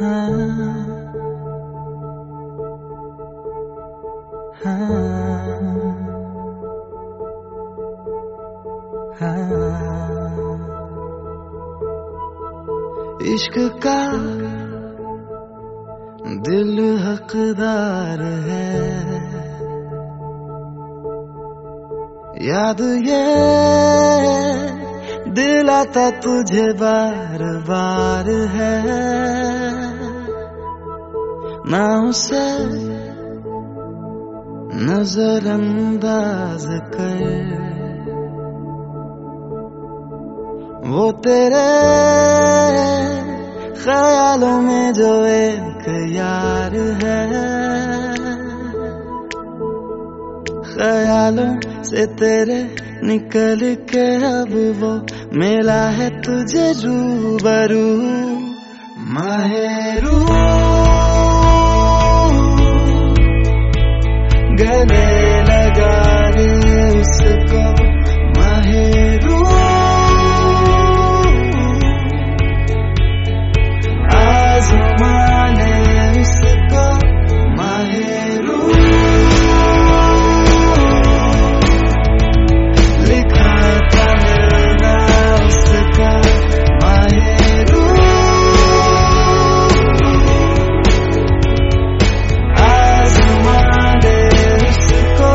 इश्क का दिल हकदार है, याद ये दिलाता तुझे बार बार है, ना उसे नजरअंदाज कर, वो तेरे ख्यालों में जो एक यार है, ख्यालों से तेरे निकल के अब वो मिला है तुझे रूबरू। माहेरू गले लगा ले उसको, माहेरू आज़मा ले उसको, माहेरू लिखा था मिलना उसका, माहेरू आज़मा ले उसको,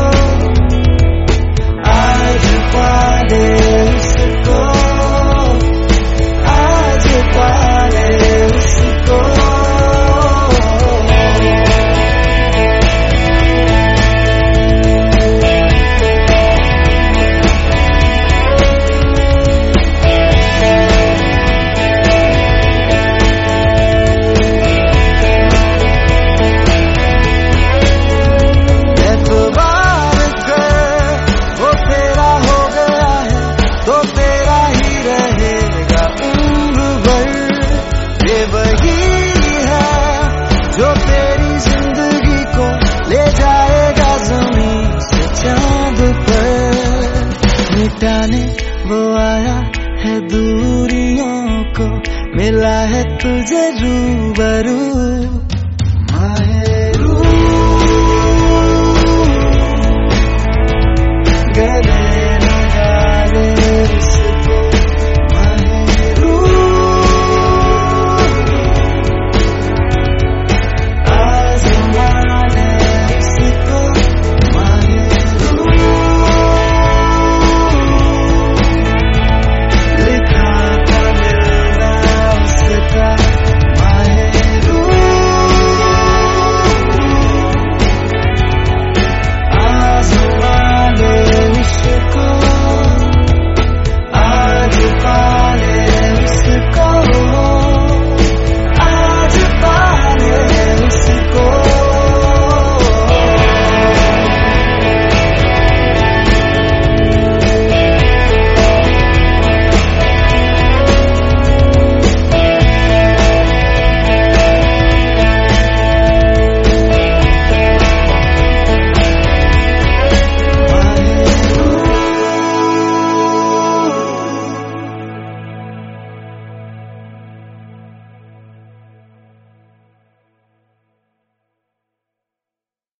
आज पा ले उसको, आज पा ले उसको। जो तेरी जिंदगी को ले जाएगा ज़मीन से चांद पर, मिटाने वो आया है दूरियों को, मिला है तुझे रूबरू।